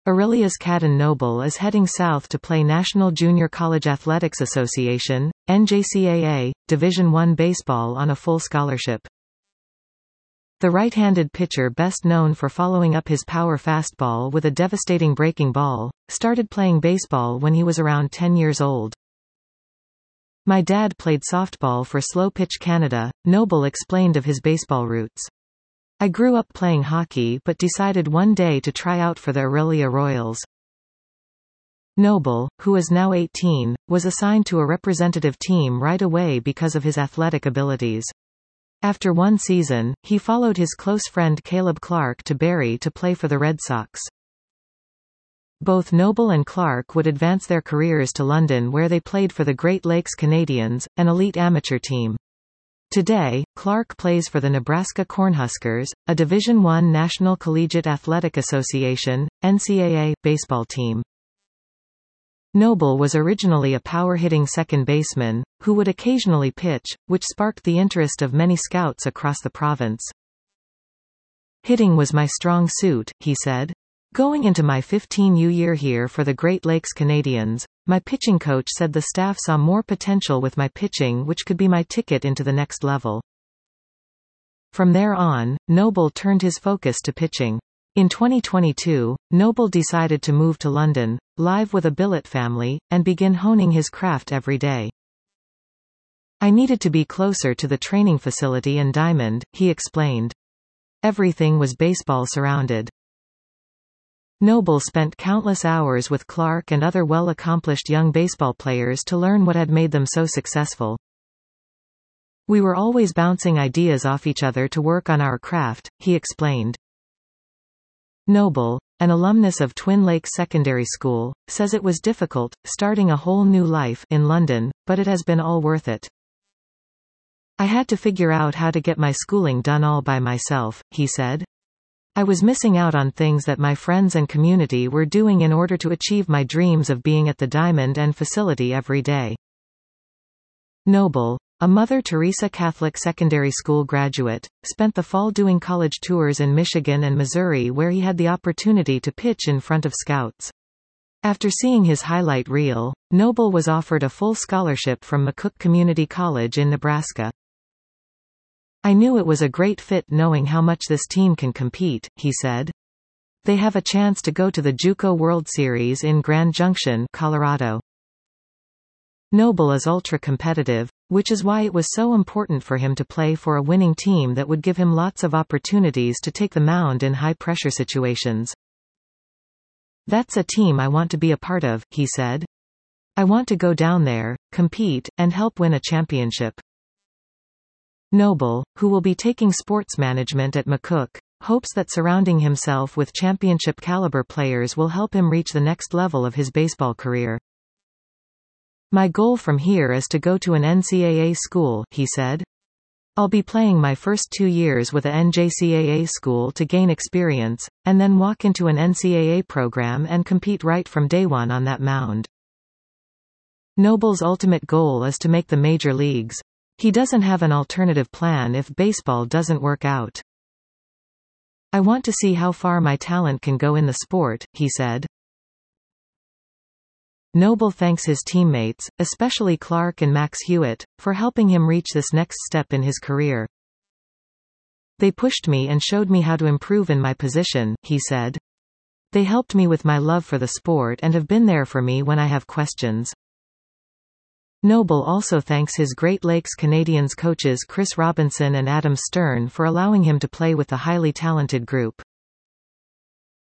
Aurelius Cadden Noble is heading south to play National Junior College Athletics Association, NJCAA, Division I baseball on a full scholarship. The right-handed pitcher, best known for following up his power fastball with a devastating breaking ball, started playing baseball when he was around 10 years old. My dad played softball for Slow Pitch Canada, Noble explained of his baseball roots. I grew up playing hockey but decided one day to try out for the Aurelia Royals. Noble, who is now 18, was assigned to a representative team right away because of his athletic abilities. After one season, he followed his close friend Caleb Clark to Barrie to play for the Red Sox. Both Noble and Clark would advance their careers to London, where they played for the Great Lakes Canadians, an elite amateur team. Today, Clark plays for the Nebraska Cornhuskers, a Division I National Collegiate Athletic Association, NCAA, baseball team. Noble was originally a power-hitting second baseman, who would occasionally pitch, which sparked the interest of many scouts across the province. Hitting was my strong suit, he said. Going into my 15th year here for the Great Lakes Canadians, my pitching coach said the staff saw more potential with my pitching, which could be my ticket into the next level. From there on, Noble turned his focus to pitching. In 2022, Noble decided to move to London, live with a billet family, and begin honing his craft every day. I needed to be closer to the training facility and diamond, he explained. Everything was baseball surrounded. Noble spent countless hours with Clark and other well-accomplished young baseball players to learn what had made them so successful. We were always bouncing ideas off each other to work on our craft, he explained. Noble, an alumnus of Twin Lakes Secondary School, says it was difficult, starting a whole new life in London, but it has been all worth it. I had to figure out how to get my schooling done all by myself, he said. I was missing out on things that my friends and community were doing in order to achieve my dreams of being at the diamond and facility every day. Noble, a Mother Teresa Catholic secondary school graduate, spent the fall doing college tours in Michigan and Missouri, where he had the opportunity to pitch in front of scouts. After seeing his highlight reel, Noble was offered a full scholarship from McCook Community College in Nebraska. I knew it was a great fit knowing how much this team can compete, he said. They have a chance to go to the JUCO World Series in Grand Junction, Colorado. Noble is ultra-competitive, which is why it was so important for him to play for a winning team that would give him lots of opportunities to take the mound in high-pressure situations. That's a team I want to be a part of, he said. I want to go down there, compete, and help win a championship. Noble, who will be taking sports management at McCook, hopes that surrounding himself with championship-caliber players will help him reach the next level of his baseball career. My goal from here is to go to an NCAA school, he said. I'll be playing my first 2 years with a NJCAA school to gain experience, and then walk into an NCAA program and compete right from day one on that mound. Noble's ultimate goal is to make the major leagues. He doesn't have an alternative plan if baseball doesn't work out. I want to see how far my talent can go in the sport, he said. Noble thanks his teammates, especially Clark and Max Hewitt, for helping him reach this next step in his career. They pushed me and showed me how to improve in my position, he said. They helped me with my love for the sport and have been there for me when I have questions. Noble also thanks his Great Lakes Canadians coaches Chris Robinson and Adam Stern for allowing him to play with the highly talented group.